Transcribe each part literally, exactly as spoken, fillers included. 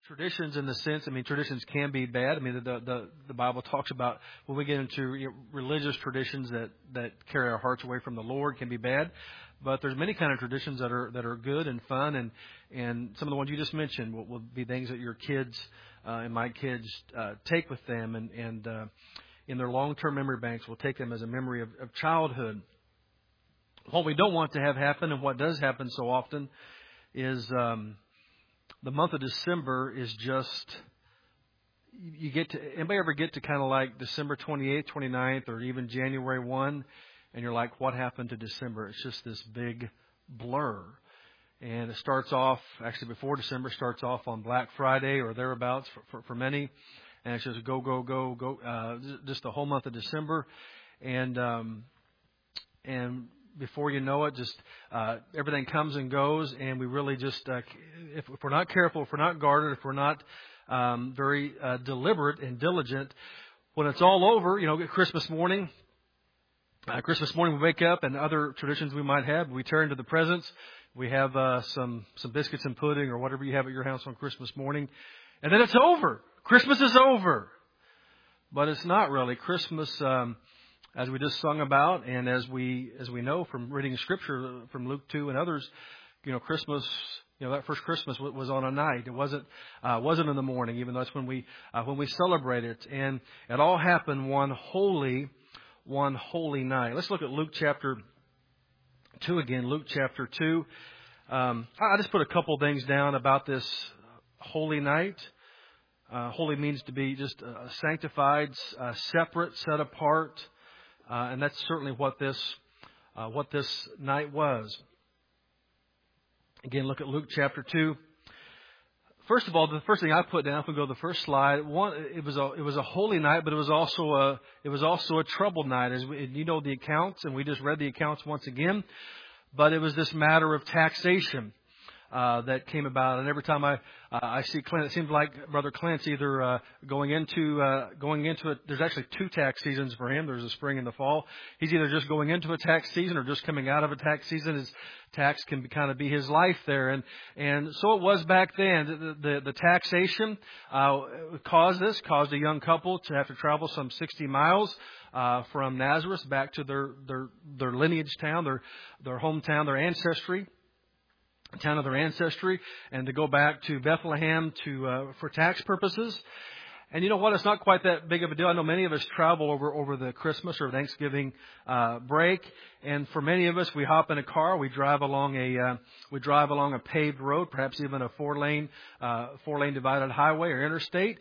traditions in the sense, I mean, traditions can be bad. I mean, the the, the Bible talks about when we get into you know, religious traditions that, that carry our hearts away from the Lord can be bad. But there's many kind of traditions that are that are good and fun, and and some of the ones you just mentioned will, will be things that your kids uh, and my kids uh, take with them, and and uh, in their long-term memory banks will take them as a memory of, of childhood. What we don't want to have happen, and what does happen so often, is um, the month of December is just, you get to, anybody ever get to kind of like December twenty-eighth, twenty-ninth, or even January first, and you're like, what happened to December? It's just this big blur. And it starts off, actually before December, starts off on Black Friday or thereabouts for, for, for many. And it's just go, go, go, go, uh, just the whole month of December. And, um, and, before you know it, just uh, everything comes and goes, and we really just, uh, if, if we're not careful, if we're not guarded, if we're not um, very uh, deliberate and diligent, when it's all over, you know, Christmas morning, uh, Christmas morning we wake up, and other traditions we might have, we turn to the presents. We have uh, some some biscuits and pudding or whatever you have at your house on Christmas morning, and then it's over. Christmas is over, but it's not really. Christmas. Um, As we just sung about, and as we as we know from reading Scripture from Luke two and others, you know, Christmas, you know, that first Christmas was on a night. It wasn't uh, wasn't in the morning, even though that's when we uh, when we celebrate it. And it all happened one holy, one holy night. Let's look at Luke chapter two again. Luke chapter two. Um, I just put a couple things down about this holy night. Uh, holy means to be just uh, sanctified, uh, separate, set apart. Uh, and that's certainly what this uh, what this night was. Again, look at Luke chapter two. First of all, the first thing I put down, if we go to the first slide, one it was a it was a holy night, but it was also a it was also a troubled night, as we, you know the accounts, and we just read the accounts once again. But it was this matter of taxation uh, that came about, and every time I uh, I see Clint, it seems like Brother Clint's either uh, going into uh, going into it. There's actually two tax seasons for him. There's the spring and the fall. He's either just going into a tax season or just coming out of a tax season. His tax can be, kind of be his life there, and and so it was back then. The the, the taxation uh, caused this caused a young couple to have to travel some sixty miles uh, from Nazareth back to their their their lineage town, their their hometown, their ancestry. Town of their ancestry, and to go back to Bethlehem to uh, for tax purposes. And you know what? It's not quite that big of a deal. I know many of us travel over over the Christmas or Thanksgiving uh, break, and for many of us, we hop in a car, we drive along a uh, we drive along a paved road, perhaps even a four lane uh, four lane divided highway or interstate.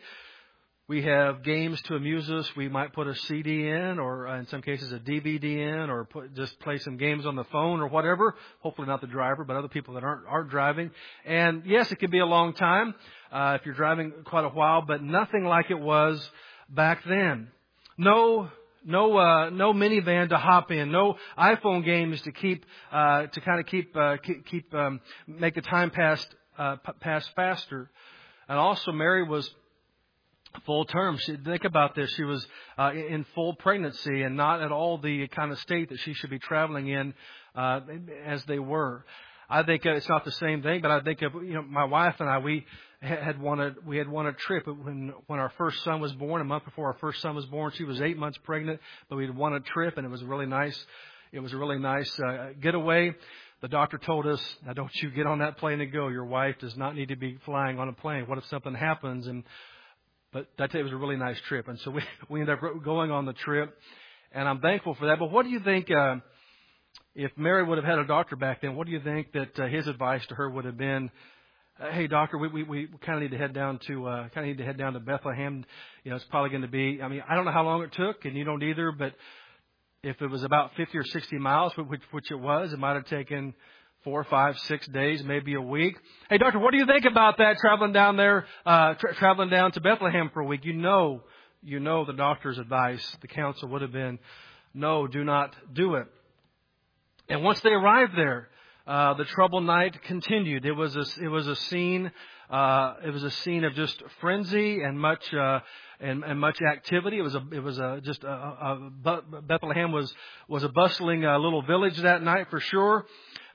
We have games to amuse us. We might put a C D in, or uh, in some cases a D V D in, or put, just play some games on the phone or whatever. Hopefully not the driver, but other people that aren't aren't driving. And yes, it can be a long time uh, if you're driving quite a while, but nothing like it was back then. No, no, uh, no minivan to hop in. No iPhone games to keep uh, to kind of keep uh, keep, keep um, make the time pass uh, pass faster. And also, Mary was full term. She, think about this. She was uh, in full pregnancy and not at all the kind of state that she should be traveling in uh, as they were. I think it's not the same thing, but I think of, you know, my wife and I, we had won a, we had won a trip when, when our first son was born. A month before our first son was born, she was eight months pregnant, but we'd won a trip, and it was really nice. It was a really nice uh, getaway. The doctor told us, now don't you get on that plane and go. Your wife does not need to be flying on a plane. What if something happens? And But I tell you, it was a really nice trip. And so we, we ended up going on the trip. And I'm thankful for that. But what do you think, uh, if Mary would have had a doctor back then, what do you think that uh, his advice to her would have been? Uh, hey, doctor, we, we, we kind of need to head down to, uh, kind of need to head down to Bethlehem. You know, it's probably going to be, I mean, I don't know how long it took, and you don't either, but if it was about fifty or sixty miles, which, which it was, it might have taken four, five, six days, maybe a week. Hey, doctor, what do you think about that, traveling down there, uh, tra- traveling down to Bethlehem for a week? You know, you know the doctor's advice, the counsel would have been, no, do not do it. And once they arrived there, uh, the troubled night continued. It was a, it was a scene, uh, it was a scene of just frenzy and much, uh, and, and much activity. It was a, it was a, just a, a, a Bethlehem was, was a bustling uh, little village that night for sure.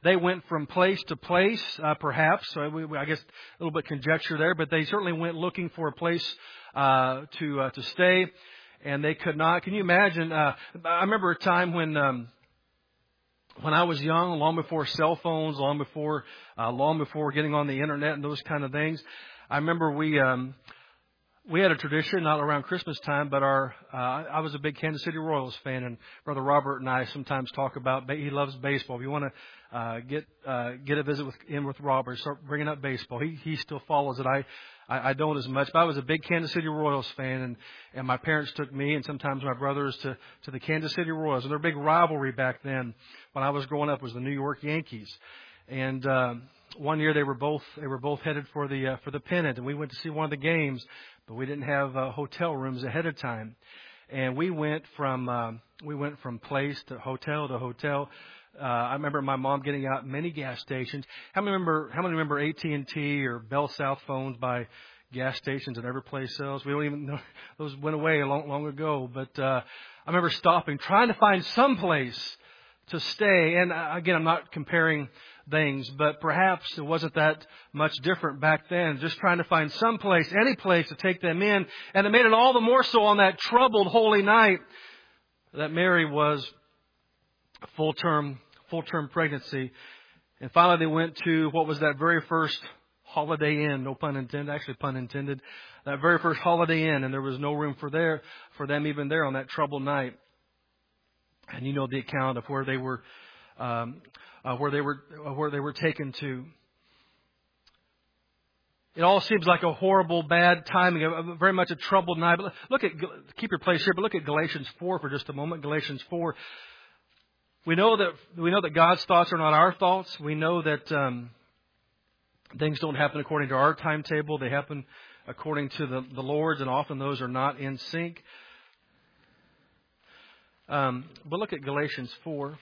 they went from place to place, uh, perhaps. So we, we, I guess a little bit conjecture there, but they certainly went looking for a place uh, to uh, to stay, and they could not. Can you imagine? Uh, I remember a time when. Um, When I was young, long before cell phones, long before, uh, long before getting on the internet and those kind of things, I remember we, um, we had a tradition, not around Christmas time, but our, uh, I was a big Kansas City Royals fan, and Brother Robert and I sometimes talk about, he loves baseball. If you want to, uh, get, uh, get a visit with, in with Robert, start bringing up baseball. He, he still follows it. I, I, I don't as much, but I was a big Kansas City Royals fan, and, and my parents took me and sometimes my brothers to, to the Kansas City Royals. And their big rivalry back then when I was growing up was the New York Yankees. And, um, one year they were both, they were both headed for the, uh, for the pennant, and we went to see one of the games, but we didn't have, uh, hotel rooms ahead of time. And we went from, um, we went from place to hotel to hotel. Uh, I remember my mom getting out many gas stations. How many remember, how many remember A T and T or Bell South phones by gas stations that every place sells? We don't even know. Those went away a long, long ago. But, uh, I remember stopping, trying to find some place to stay. And uh, again, I'm not comparing things, but perhaps it wasn't that much different back then. Just trying to find some place, any place to take them in. And it made it all the more so on that troubled holy night that Mary was full term, full term pregnancy. And finally they went to what was that very first Holiday Inn, no pun intended, actually pun intended, that very first Holiday Inn, and there was no room for there, for them even there on that troubled night. And you know the account of where they were, um, uh, where they were, uh, where they were taken to. It all seems like a horrible, bad timing, a, a, very much a troubled night. But look at, keep your place here, but look at Galatians four for just a moment. Galatians four. We know that we know that God's thoughts are not our thoughts. We know that um, things don't happen according to our timetable. They happen according to the, the Lord's, and often those are not in sync. Um, but look at Galatians four.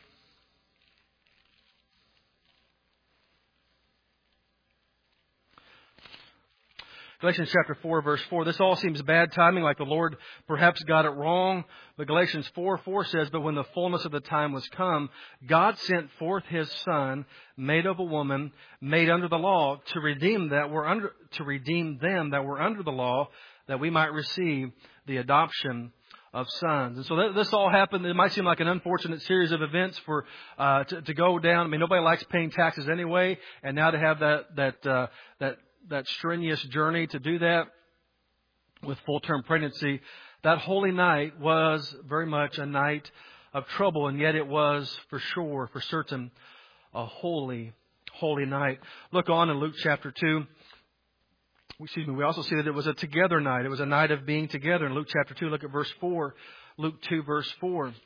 Galatians chapter four, verse four. This all seems bad timing, like the Lord perhaps got it wrong. But Galatians four, four says, "But when the fullness of the time was come, God sent forth His Son, made of a woman, made under the law, to redeem that were under, to redeem them that were under the law, that we might receive the adoption of sons." And so that, this all happened. It might seem like an unfortunate series of events for uh, to, to go down. I mean, nobody likes paying taxes anyway, and now to have that that uh, that. that strenuous journey to do that with full-term pregnancy, that holy night was very much a night of trouble, and yet it was for sure, for certain, a holy, holy night. Look on in Luke chapter two. Excuse me, we also see that it was a together night. It was a night of being together. In Luke chapter two, look at verse four. Luke two, verse four. It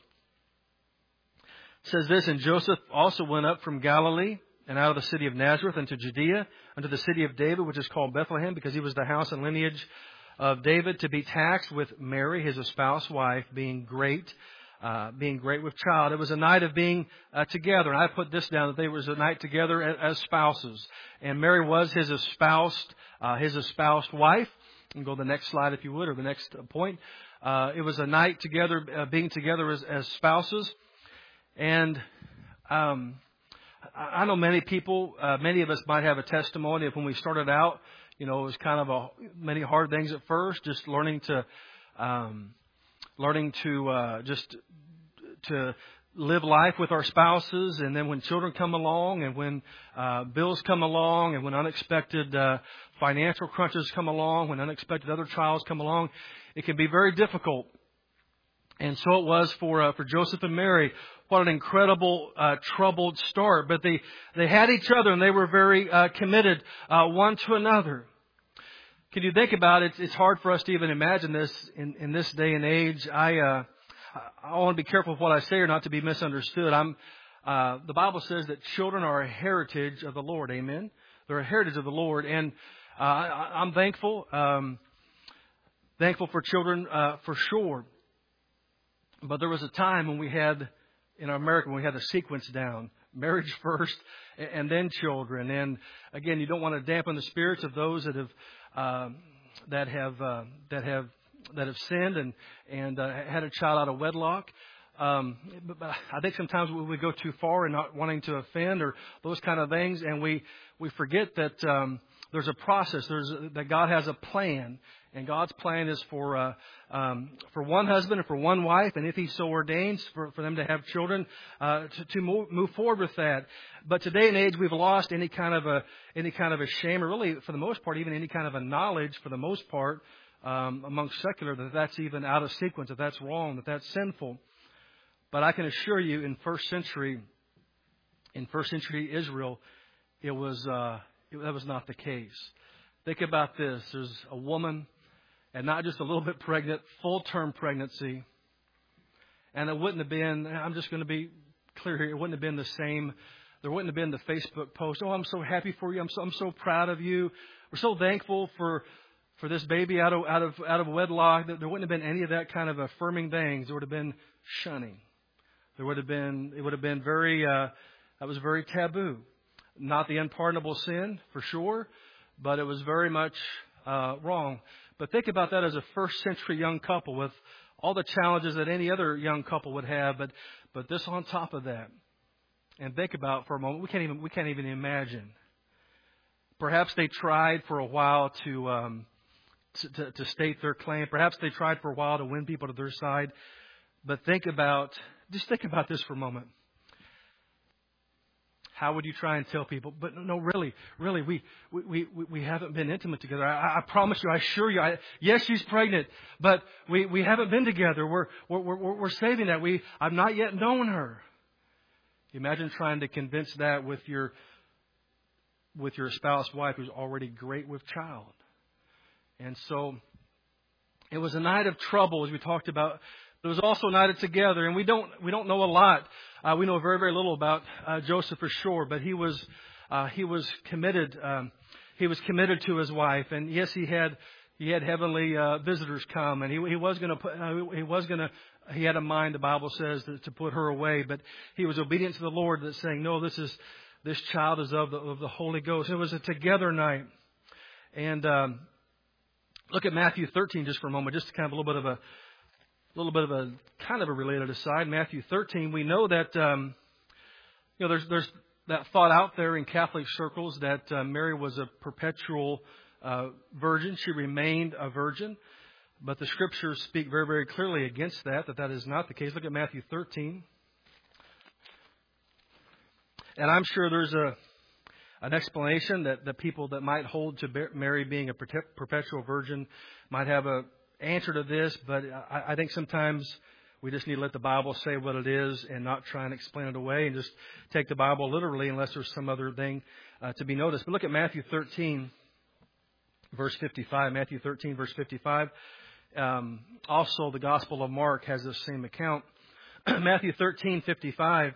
says this, "And Joseph also went up from Galilee, and out of the city of Nazareth into Judea, unto the city of David, which is called Bethlehem, because he was the house and lineage of David, to be taxed with Mary, his espoused wife, being great, uh, being great with child." It was a night of being uh, together. And I put this down, that they was a night together as, as spouses. And Mary was his espoused, uh, his espoused wife. You can go to the next slide if you would, or the next point. Uh, it was a night together, uh, being together as, as spouses. And, um, I know many people, uh, many of us might have a testimony of when we started out, you know, it was kind of a, many hard things at first, just learning to, um, learning to, uh, just to live life with our spouses. And then when children come along, and when, uh, bills come along, and when unexpected, uh, financial crunches come along, when unexpected other trials come along, it can be very difficult. And so it was for, uh, for Joseph and Mary. What an incredible, uh, troubled start. But they, they had each other, and they were very, uh, committed, uh, one to another. Can you think about it? It's hard for us to even imagine this in, in this day and age. I, uh, I want to be careful of what I say or not to be misunderstood. I'm, uh, the Bible says that children are a heritage of the Lord. Amen. They're a heritage of the Lord. And, uh, I, I'm thankful, um, thankful for children, uh, for sure. But there was a time when we had, in America, when we had the sequence down. Marriage first, and then children. And again, you don't want to dampen the spirits of those that have, uh, that have, uh, that have, that have sinned and, and uh, had a child out of wedlock. Um, but, but I think sometimes we, we go too far in not wanting to offend or those kind of things, and we we forget that um, there's a process. There's a, that God has a plan, and God's plan is for uh, um, for one husband and for one wife, and if He so ordains for, for them to have children, uh, to, to move, move forward with that. But today and age, we've lost any kind of a any kind of a shame, or really, for the most part, even any kind of a knowledge, for the most part, um, amongst secular, that that's even out of sequence, that that's wrong, that that's sinful. But I can assure you, in first century, in first century Israel, it was uh, it, that was not the case. Think about this: there's a woman, and not just a little bit pregnant, full-term pregnancy, and it wouldn't have been. I'm just going to be clear here. It wouldn't have been the same. There wouldn't have been the Facebook post. Oh, I'm so happy for you. I'm so I'm so proud of you. We're so thankful for for this baby out of out of out of wedlock. There wouldn't have been any of that kind of affirming things. There would have been shunning. There would have been, it would have been very, uh, that was very taboo. Not the unpardonable sin, for sure, but it was very much uh, wrong. But think about that as a first century young couple with all the challenges that any other young couple would have, but but this on top of that. And think about for a moment, we can't even we can't even imagine. Perhaps they tried for a while to um, to, to, to state their claim. Perhaps they tried for a while to win people to their side. But think about. Just think about this for a moment. How would you try and tell people? But no, really, really, we we we, we haven't been intimate together. I, I promise you, I assure you. I, yes, she's pregnant, but we, we haven't been together. We're we're we're, we're saving that. We I've not yet known her. Imagine trying to convince that with your with your spouse, wife, who's already great with child. And so, it was a night of trouble, as we talked about. It was also a night of together, and we don't we don't know a lot. Uh, we know very very little about uh, Joseph for sure, but he was uh, he was committed. Um, he was committed to his wife, and yes, he had he had heavenly uh, visitors come, and he he was going to put uh, he was going to he had a mind. The Bible says that, to put her away, but he was obedient to the Lord, that saying, no, this is this child is of the of the Holy Ghost. It was a together night, and um, look at Matthew thirteen just for a moment, just kind of a little bit of a. A little bit of a kind of a related aside. Matthew thirteen, we know that um, you know there's there's that thought out there in Catholic circles that uh, Mary was a perpetual uh, virgin. She remained a virgin, but the Scriptures speak very very clearly against that. That that is not the case. Look at Matthew thirteen, and I'm sure there's a an explanation that the people that might hold to Mary being a perpetual virgin might have a answer to this, but I, I think sometimes we just need to let the Bible say what it is and not try and explain it away and just take the Bible literally unless there's some other thing uh, to be noticed. But look at Matthew thirteen, verse fifty-five. Matthew thirteen, verse fifty-five. Um, also, the Gospel of Mark has the same account. Matthew thirteen, fifty-five.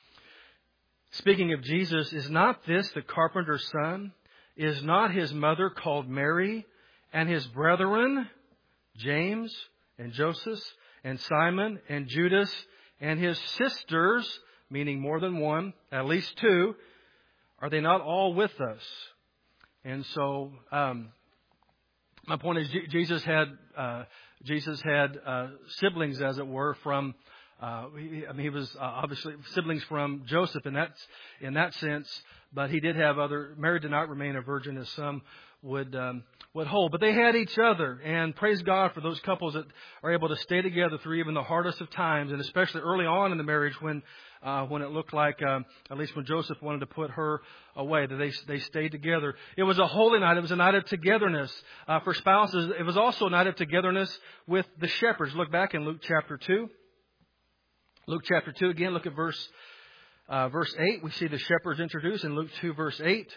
Speaking of Jesus, is not this the carpenter's son? Is not his mother called Mary, and his brethren James and Joseph and Simon and Judas and his sisters, meaning more than one, at least two, are they not all with us? And so, um, my point is, J- Jesus had uh, Jesus had uh, siblings, as it were, from. Uh, he, I mean, he was uh, obviously siblings from Joseph in that in that sense, but he did have other. Mary did not remain a virgin, as some would um, would hold. But they had each other, and praise God for those couples that are able to stay together through even the hardest of times, and especially early on in the marriage when uh, when it looked like, um, at least when Joseph wanted to put her away, that they they stayed together. It was a holy night. It was a night of togetherness uh, for spouses. It was also a night of togetherness with the shepherds. Look back in Luke chapter two. Luke chapter two again. Look at verse uh, verse eight. We see the shepherds introduced in Luke two verse eight.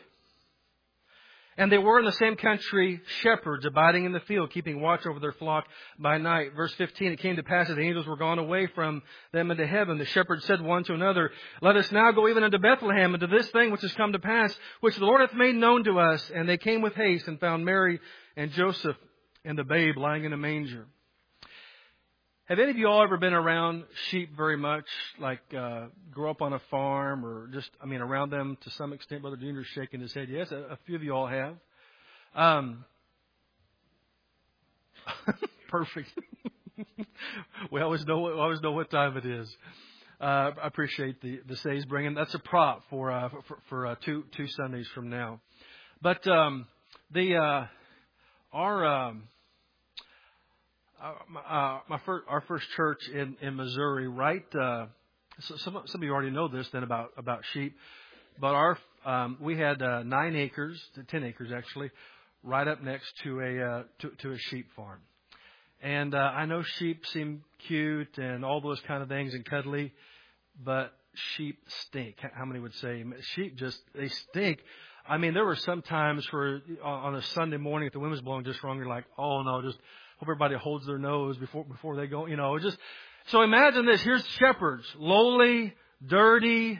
And they were in the same country shepherds, abiding in the field, keeping watch over their flock by night. Verse fifteen, it came to pass that the angels were gone away from them into heaven. The shepherds said one to another, let us now go even unto Bethlehem, unto this thing which has come to pass, which the Lord hath made known to us. And they came with haste and found Mary and Joseph and the babe lying in a manger. Have any of you all ever been around sheep very much, like uh, grew up on a farm or just, I mean, around them to some extent? Brother Junior's shaking his head. Yes, a, a few of you all have. Um, perfect. we always know, we always know what time it is. Uh, I appreciate the, the Say's bringing. That's a prop for, uh, for, for uh, two, two Sundays from now. But, um, the, uh, our, um, uh, my first, our first church in, in Missouri, right, uh, so some, some of you already know this then about, about sheep, but our, um, we had, uh, nine acres, ten acres actually, right up next to a, uh, to, to a sheep farm. And, uh, I know sheep seem cute and all those kind of things and cuddly, but sheep stink. How many would say sheep just, they stink? I mean, there were some times where on a Sunday morning if the wind was blowing just wrong, you're like, oh no, just hope everybody holds their nose before, before they go, you know, just, so imagine this. Here's shepherds, lowly, dirty,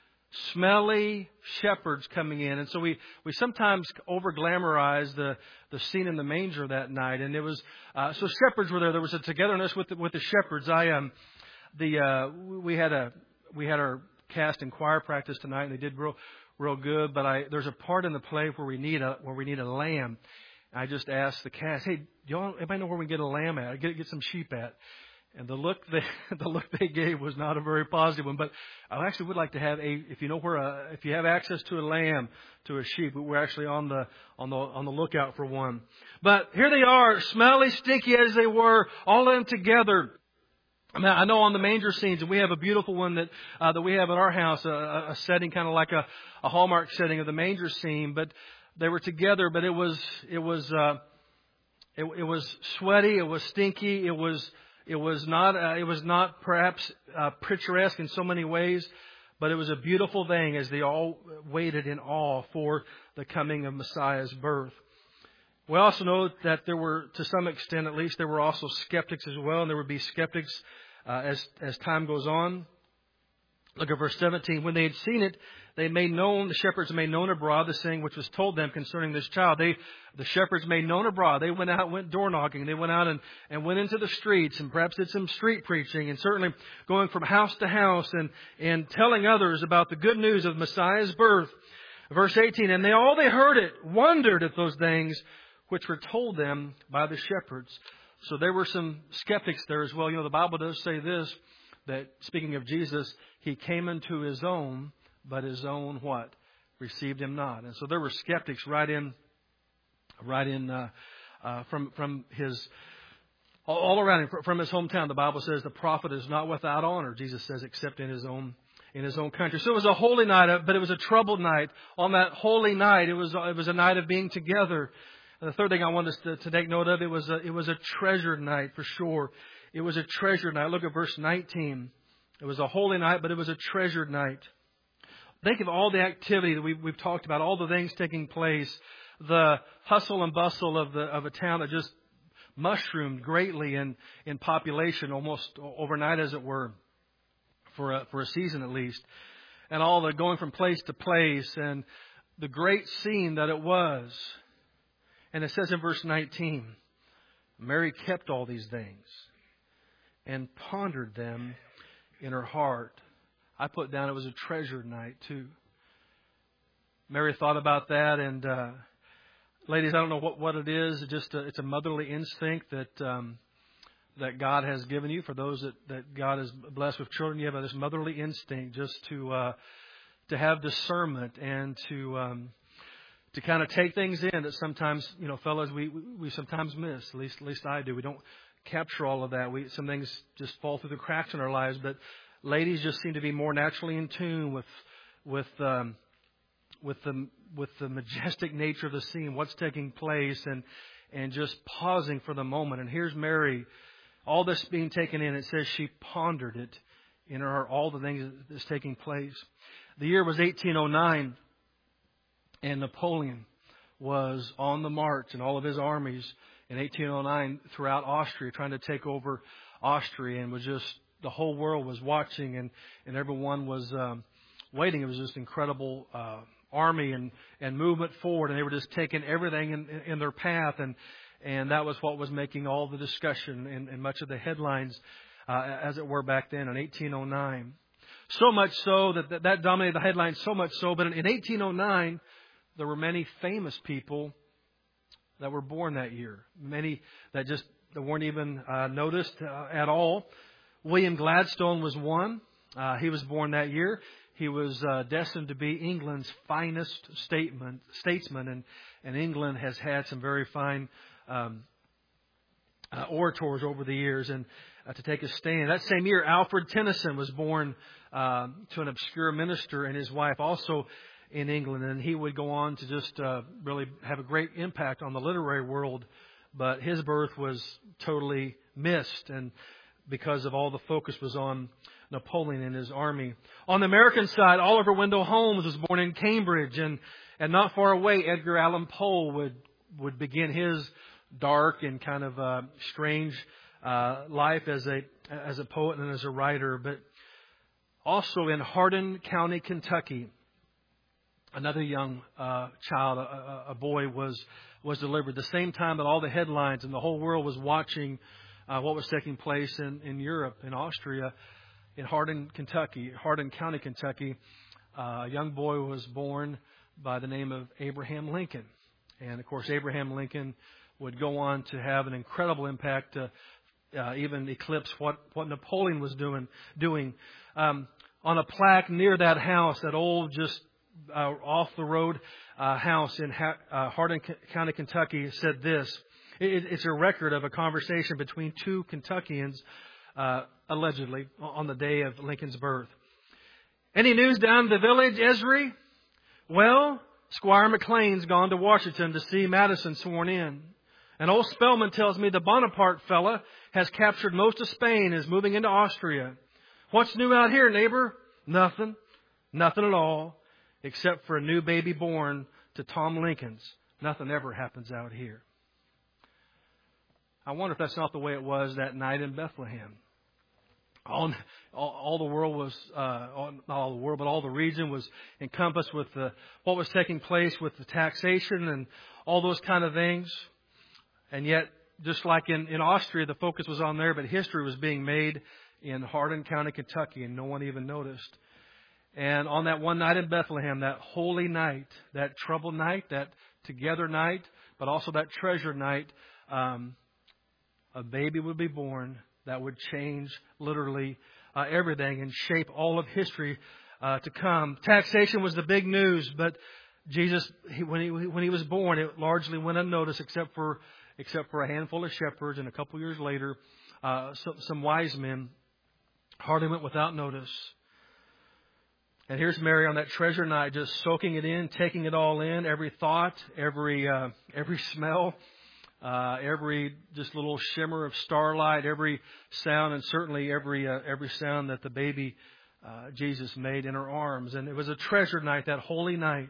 smelly shepherds coming in. And so we, we sometimes over glamorize the, the scene in the manger that night. And it was, uh, so shepherds were there. There was a togetherness with the, with the shepherds. I, um, the, uh, we had a, we had our cast and choir practice tonight and they did real, real good. But I, there's a part in the play where we need a, where we need a lamb. I just asked the cast, hey, do y'all, anybody know where we can get a lamb at? Get, get some sheep at? And the look they, the look they gave was not a very positive one. But I actually would like to have a, if you know where a, if you have access to a lamb, to a sheep, we're actually on the, on the, on the lookout for one. But here they are, smelly, stinky as they were, all of them together. I mean, I know on the manger scenes, and we have a beautiful one that, uh, that we have at our house, a, a setting kind of like a, a Hallmark setting of the manger scene, but they were together, but it was, it was, uh, it, it was sweaty, it was stinky, it was, It was not, uh, it was not perhaps uh, picturesque in so many ways, but it was a beautiful thing as they all waited in awe for the coming of Messiah's birth. We also know that there were, to some extent at least, there were also skeptics as well, and there would be skeptics uh, as as time goes on. Look at verse seventeen. When they had seen it, they made known, the shepherds made known abroad the saying which was told them concerning this child. They, the shepherds made known abroad. They went out, went door knocking. They went out and, and went into the streets and perhaps did some street preaching and certainly going from house to house and, and telling others about the good news of Messiah's birth. Verse eighteen, and they all they heard it wondered at those things which were told them by the shepherds. So there were some skeptics there as well. You know, the Bible does say this, that speaking of Jesus, He came into His own, but His own what? Received Him not. And so there were skeptics right in, right in, uh, uh, from, from His, all, all around Him, from His hometown. The Bible says the prophet is not without honor, Jesus says, except in His own, in His own country. So it was a holy night, but it was a troubled night. On that holy night, it was, it was a night of being together. And the third thing I want us to, to take note of, it was a, it was a treasured night for sure. It was a treasured night. Look at verse nineteen. It was a holy night, but it was a treasured night. Think of all the activity that we've, we've talked about, all the things taking place, the hustle and bustle of the of a town that just mushroomed greatly in, in population, almost overnight, as it were, for a, for a season at least, and all the going from place to place, and the great scene that it was. And it says in verse nineteen, Mary kept all these things and pondered them in her heart. I put down it was a treasured night too. Mary thought about that, and uh, ladies, I don't know what, what it is. It's just a, it's a motherly instinct that um, that God has given you. For those that, that God has blessed with children, you have this motherly instinct just to uh, to have discernment and to um, to kind of take things in that sometimes, you know, fellas, we we sometimes miss. At least at least I do. We don't capture all of that. We some things just fall through the cracks in our lives, but ladies just seem to be more naturally in tune with with um, with the with the majestic nature of the scene, what's taking place, and and just pausing for the moment. And here's Mary, all this being taken in. It says she pondered it in her heart, all the things that's taking place. The year was eighteen oh nine, and Napoleon was on the march, and all of his armies in eighteen oh nine throughout Austria, trying to take over Austria, and was just the whole world was watching, and, and everyone was um, waiting. It was just incredible uh, army and, and movement forward, and they were just taking everything in, in, in their path, and and that was what was making all the discussion and, and much of the headlines, uh, as it were back then in eighteen oh nine. So much so that, that that dominated the headlines, so much so, but in, in eighteen oh nine, there were many famous people that were born that year. Many that just that weren't even uh, noticed uh, at all. William Gladstone was one. Uh, he was born that year. He was uh, destined to be England's finest statement, statesman, and, and England has had some very fine um, uh, orators over the years, and uh, to take a stand. That same year, Alfred Tennyson was born uh, to an obscure minister and his wife also in England, and he would go on to just uh, really have a great impact on the literary world, but his birth was totally missed, and because of all the focus was on Napoleon and his army. On the American side, Oliver Wendell Holmes was born in Cambridge, and, and not far away, Edgar Allan Poe would, would begin his dark and kind of uh, strange uh, life as a as a poet and as a writer. But also in Hardin County, Kentucky, another young uh, child, a, a boy, was was delivered. The same time that all the headlines and the whole world was watching uh, what was taking place in, in Europe, in Austria, in Hardin, Kentucky, Hardin County, Kentucky, uh, a young boy was born by the name of Abraham Lincoln. And, of course, Abraham Lincoln would go on to have an incredible impact to uh, even eclipse what, what Napoleon was doing. doing. Um, on a plaque near that house, that old, just uh, off-the-road uh, house in ha- uh, Hardin County, Kentucky, said this. It, it's a record of a conversation between two Kentuckians, uh, allegedly, on the day of Lincoln's birth. Any news down in the village, Esri? Well, Squire McLean's gone to Washington to see Madison sworn in. And old Spellman tells me the Bonaparte fella has captured most of Spain and is moving into Austria. What's new out here, neighbor? Nothing. Nothing at all. Except for a new baby born to Tom Lincoln's. Nothing ever happens out here. I wonder if that's not the way it was that night in Bethlehem. All, all, all the world was, uh, all, not all the world, but all the region was encompassed with the, what was taking place with the taxation and all those kind of things. And yet, just like in, in Austria, the focus was on there, but history was being made in Hardin County, Kentucky, and no one even noticed. And on that one night in Bethlehem, that holy night, that troubled night, that together night, but also that treasure night, um, a baby would be born that would change literally uh, everything and shape all of history uh, to come. Taxation was the big news, but Jesus, he, when he when he was born, it largely went unnoticed, except for except for a handful of shepherds, and a couple years later, uh, some, some wise men. Hardly went without notice. And here's Mary on that treasure night, just soaking it in, taking it all in, every thought, every uh, every smell. Uh, every just little shimmer of starlight, every sound, and certainly every uh, every sound that the baby uh, Jesus made in her arms. And it was a treasure night, that holy night.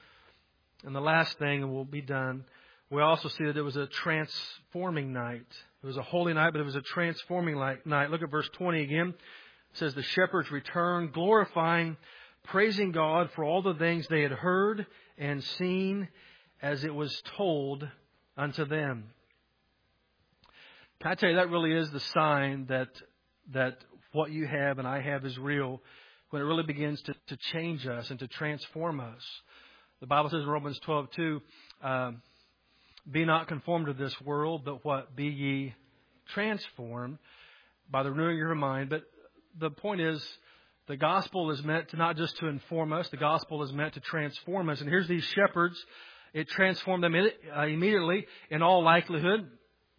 And the last thing, and we'll be done, we also see that it was a transforming night. It was a holy night, but it was a transforming night. Look at verse twenty again. It says, the shepherds returned, glorifying, praising God for all the things they had heard and seen as it was told unto them. Can I tell you, that really is the sign that that what you have and I have is real, when it really begins to, to change us and to transform us. The Bible says in Romans twelve two, um, be not conformed to this world, but what? Be ye transformed by the renewing of your mind. But the point is, the gospel is meant to not just to inform us, the gospel is meant to transform us. And here's these shepherds. It transformed them immediately. In all likelihood,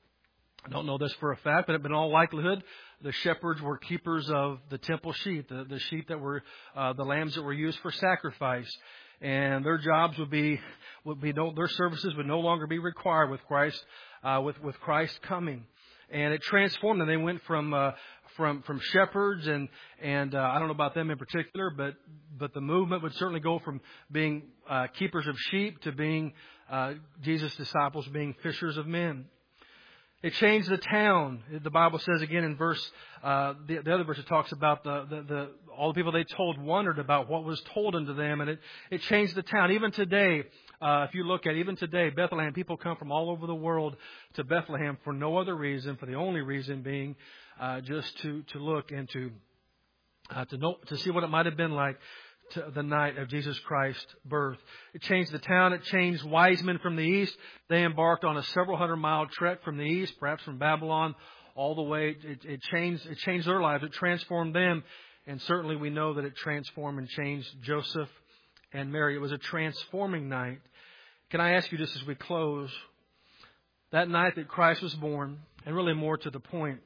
I don't know this for a fact, but in all likelihood, the shepherds were keepers of the temple sheep, the, the sheep that were, uh, the lambs that were used for sacrifice. And their jobs would be, would be no, their services would no longer be required with Christ, uh, with, with Christ coming. And it transformed them. They went from, uh, from, from shepherds and, and, uh, I don't know about them in particular, but, but the movement would certainly go from being, uh, keepers of sheep to being, uh, Jesus' disciples being fishers of men. It changed the town. The Bible says again in verse, uh, the, the other verse, it talks about the, the, the, all the people they told wondered about what was told unto them, and it, it changed the town. Even today, uh, if you look at even today, Bethlehem, people come from all over the world to Bethlehem for no other reason, for the only reason being, uh, just to, to look and to, uh, to know, to see what it might have been like to the night of Jesus Christ's birth. It changed the town. It changed wise men from the east. They embarked on a several hundred mile trek from the east, perhaps from Babylon, all the way. It, it changed. It changed their lives. It transformed them, and certainly we know that it transformed and changed Joseph and Mary. It was a transforming night. Can I ask you just as we close, that night that Christ was born, and really more to the point,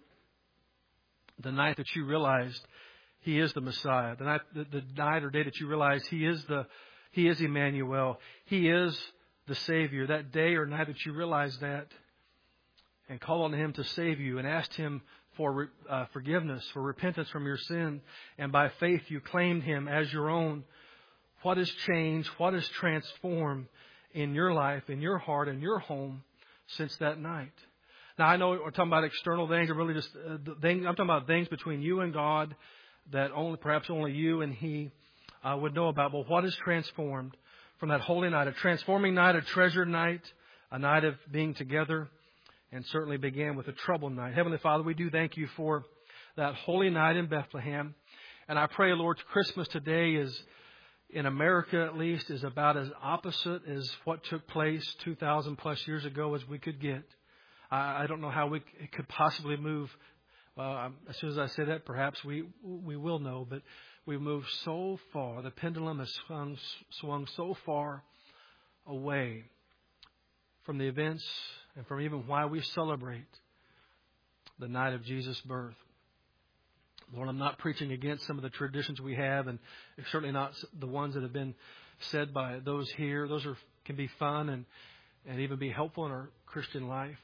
the night that you realized He is the Messiah, the night, the, the night or day that you realized He is the, He is Emmanuel, He is the Savior, that day or night that you realized that, and called on Him to save you, and asked Him for uh, forgiveness, for repentance from your sin, and by faith you claimed Him as your own. What has changed? What has transformed in your life, in your heart, in your home since that night? Now, I know we're talking about external things, or really just uh, things. I'm talking about things between you and God that only, perhaps only you and He uh, would know about. But what has transformed from that holy night, a transforming night, a treasured night, a night of being together, and certainly began with a troubled night. Heavenly Father, we do thank You for that holy night in Bethlehem. And I pray, Lord, Christmas today is, in America at least, is about as opposite as what took place two thousand plus years ago as we could get. I, I don't know how we it could possibly move. Uh, as soon as I say that, perhaps we we will know. But we've moved so far. The pendulum has swung, swung so far away from the events and from even why we celebrate the night of Jesus' birth. Lord, I'm not preaching against some of the traditions we have, and certainly not the ones that have been said by those here. Those are can be fun and, and even be helpful in our Christian life.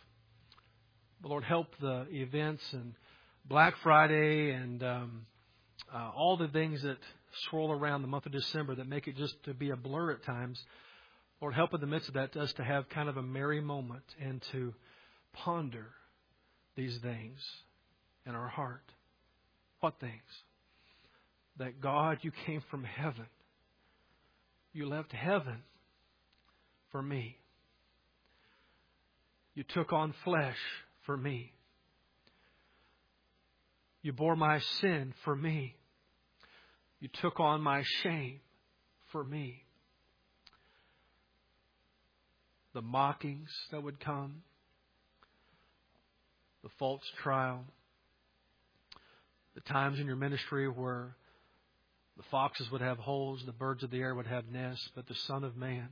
But Lord, help the events and Black Friday and um, uh, all the things that swirl around the month of December that make it just to be a blur at times. Lord, help in the midst of that us to have kind of a merry moment and to ponder these things in our heart. What things? That God, You came from heaven. You left heaven for me. You took on flesh for me. You bore my sin for me. You took on my shame for me. The mockings that would come, the false trial, the times in Your ministry where the foxes would have holes, the birds of the air would have nests, but the Son of Man,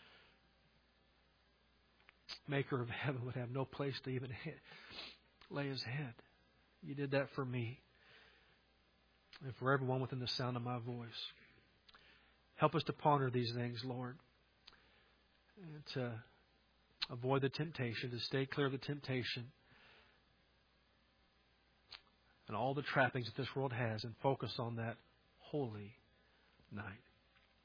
Maker of heaven, would have no place to even lay His head. You did that for me and for everyone within the sound of my voice. Help us to ponder these things, Lord, and to avoid the temptation, to stay clear of the temptation and all the trappings that this world has, and focus on that holy night.